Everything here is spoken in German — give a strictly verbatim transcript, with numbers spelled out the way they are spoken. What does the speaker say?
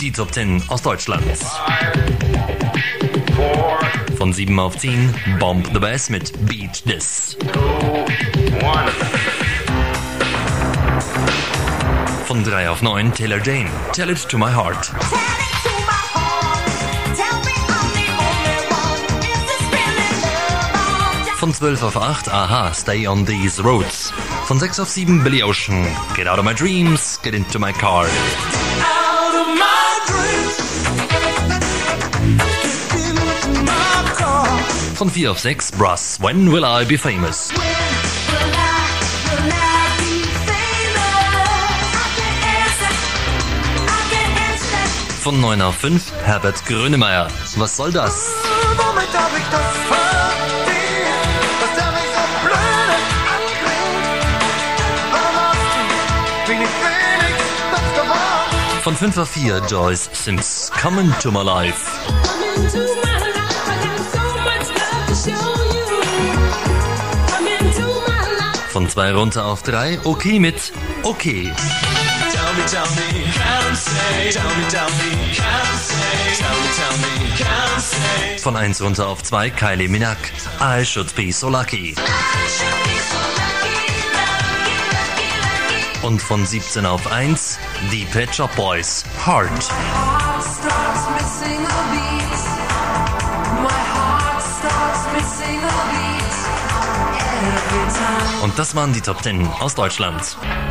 die Top zehn aus Deutschland. Von sieben auf zehn, Bomb the Bass mit Beat This. Von drei auf neun, Taylor Dayne, Tell It To My Heart. Von zwölf auf acht, Aha, Stay On These Roads. Von sechs auf sieben, Billy Ocean, Get Out of My Dreams, Get Into My Car. Von vier auf sechs, Brass, When Will I Be Famous. Von neun auf fünf, Herbert Grönemeyer, Was soll das? Von fünf auf vier, Joyce Sims, Come Into My Life. Von zwei runter auf drei, Okay mit Okay. Von eins runter auf zwei, Kylie Minogue, I Should Be So Lucky. Und von siebzehn auf eins, die Pet Shop Boys, Heart. Und das waren die Top zehn aus Deutschland.